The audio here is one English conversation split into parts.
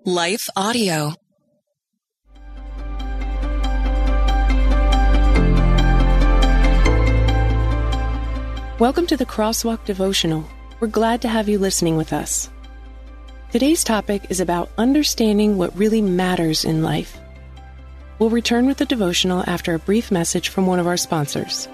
Life Audio. Welcome to the Crosswalk Devotional. We're glad to have you listening with us. Today's topic is about understanding what really matters in life. We'll return with the devotional after a brief message from one of our sponsors.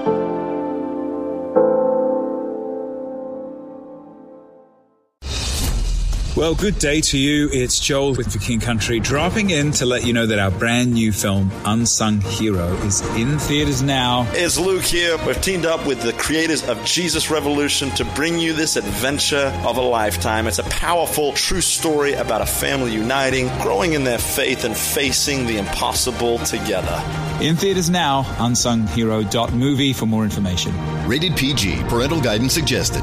Well, good day to you. It's Joel with For King Country, dropping in to let you know that our brand new film, Unsung Hero, is in theaters now. It's Luke here. We've teamed up with the creators of Jesus Revolution to bring you this adventure of a lifetime. It's a powerful, true story about a family uniting, growing in their faith, and facing the impossible together. In theaters now, unsunghero.movie for more information. Rated PG. Parental guidance suggested.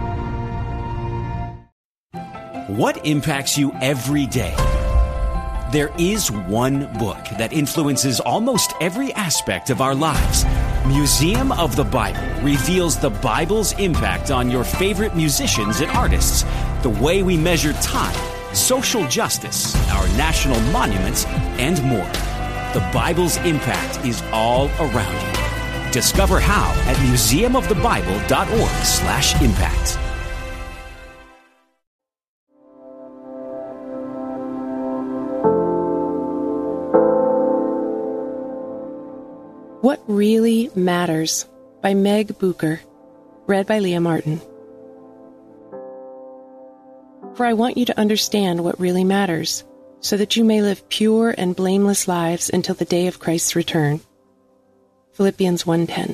What impacts you every day? There is one book that influences almost every aspect of our lives. Museum of the Bible reveals the Bible's impact on your favorite musicians and artists, the way we measure time, social justice, our national monuments, and more. The Bible's impact is all around you. Discover how at museumofthebible.org/impact. What Really Matters by Meg Bucher, read by Leah Martin. For I want you to understand what really matters, so that you may live pure and blameless lives until the day of Christ's return. Philippians 1:10.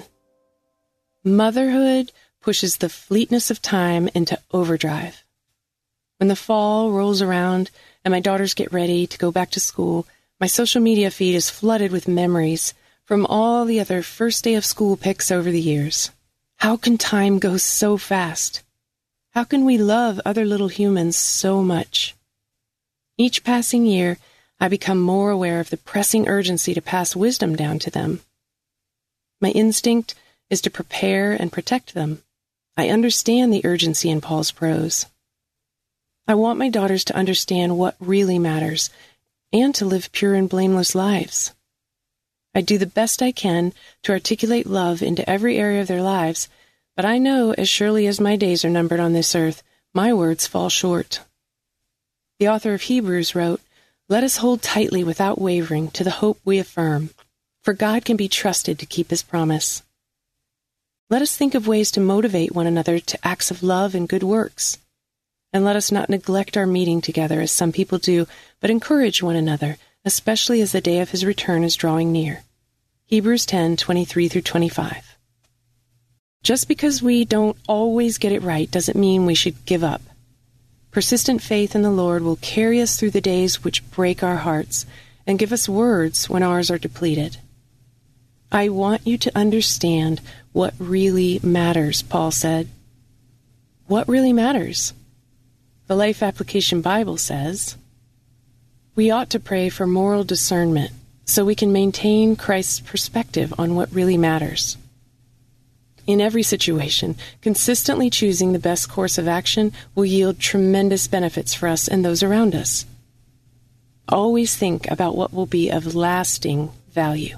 Motherhood pushes the fleetness of time into overdrive. When the fall rolls around and my daughters get ready to go back to school, my social media feed is flooded with memories from all the other first day of school pics over the years. How can time go so fast? How can we love other little humans so much? Each passing year, I become more aware of the pressing urgency to pass wisdom down to them. My instinct is to prepare and protect them. I understand the urgency in Paul's prose. I want my daughters to understand what really matters and to live pure and blameless lives. I do the best I can to articulate love into every area of their lives, but I know as surely as my days are numbered on this earth, my words fall short. The author of Hebrews wrote, "Let us hold tightly without wavering to the hope we affirm, for God can be trusted to keep his promise." Let us think of ways to motivate one another to acts of love and good works. And let us not neglect our meeting together as some people do, but encourage one another, especially as the day of his return is drawing near. Hebrews 10:23-25. Just because we don't always get it right doesn't mean we should give up. Persistent faith in the Lord will carry us through the days which break our hearts and give us words when ours are depleted. I want you to understand what really matters, Paul said. What really matters? The Life Application Bible says, we ought to pray for moral discernment so we can maintain Christ's perspective on what really matters. In every situation, consistently choosing the best course of action will yield tremendous benefits for us and those around us. Always think about what will be of lasting value.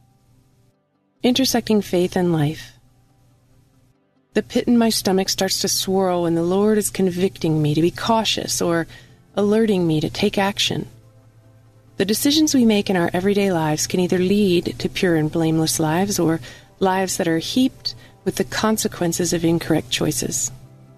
Intersecting faith and life. The pit in my stomach starts to swirl when the Lord is convicting me to be cautious or alerting me to take action. The decisions we make in our everyday lives can either lead to pure and blameless lives or lives that are heaped with the consequences of incorrect choices.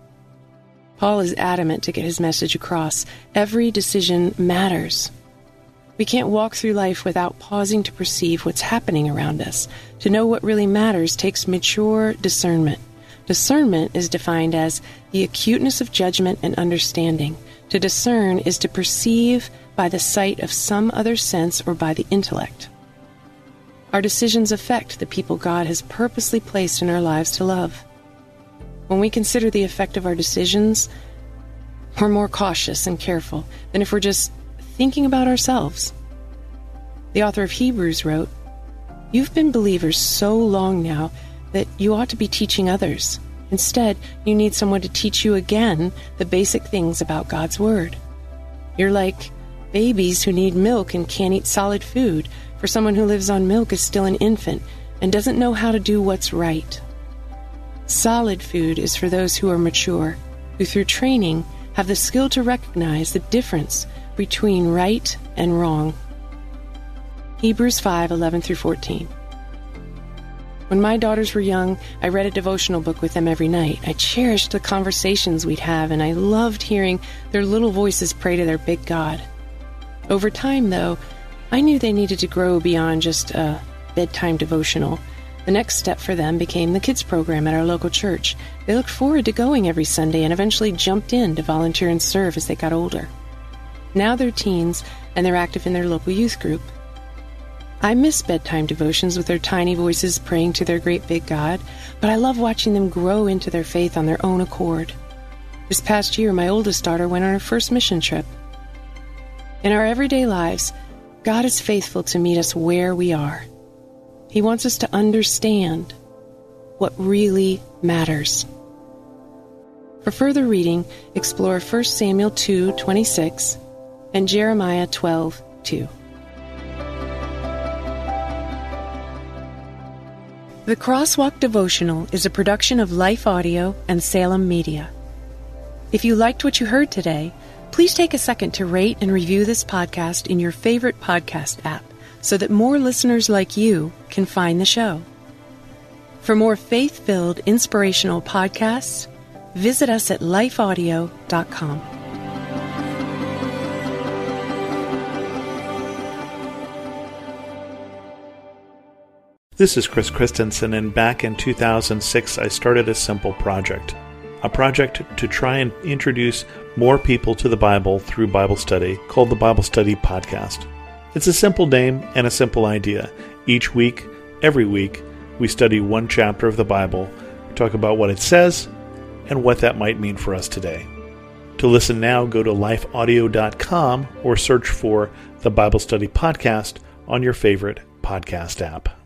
Paul is adamant to get his message across. Every decision matters. We can't walk through life without pausing to perceive what's happening around us. To know what really matters takes mature discernment. Discernment is defined as the acuteness of judgment and understanding. To discern is to perceive by the sight of some other sense or by the intellect. Our decisions affect the people God has purposely placed in our lives to love. When we consider the effect of our decisions, we're more cautious and careful than if we're just thinking about ourselves. The author of Hebrews wrote, "You've been believers so long now that you ought to be teaching others. Instead, you need someone to teach you again the basic things about God's Word. You're like babies who need milk and can't eat solid food, for someone who lives on milk is still an infant and doesn't know how to do what's right. Solid food is for those who are mature, who through training have the skill to recognize the difference between right and wrong. Hebrews 5:11-14. When my daughters were young, I read a devotional book with them every night. I cherished the conversations we'd have, and I loved hearing their little voices pray to their big God. Over time, though, I knew they needed to grow beyond just a bedtime devotional. The next step for them became the kids program at our local church. They looked forward to going every Sunday and eventually jumped in to volunteer and serve as they got older. Now they're teens, and they're active in their local youth group. I miss bedtime devotions with their tiny voices praying to their great big God, but I love watching them grow into their faith on their own accord. This past year, my oldest daughter went on her first mission trip. In our everyday lives, God is faithful to meet us where we are. He wants us to understand what really matters. For further reading, explore 1 Samuel 2:26 and Jeremiah 12:2. The Crosswalk Devotional is a production of Life Audio and Salem Media. If you liked what you heard today, please take a second to rate and review this podcast in your favorite podcast app so that more listeners like you can find the show. For more faith-filled, inspirational podcasts, visit us at lifeaudio.com. This is Chris Christensen, and back in 2006 I started a simple project. A project to try and introduce more people to the Bible through Bible study called the Bible Study Podcast. It's a simple name and a simple idea. Each week, every week, we study one chapter of the Bible, talk about what it says, and what that might mean for us today. To listen now, go to lifeaudio.com or search for the Bible Study Podcast on your favorite podcast app.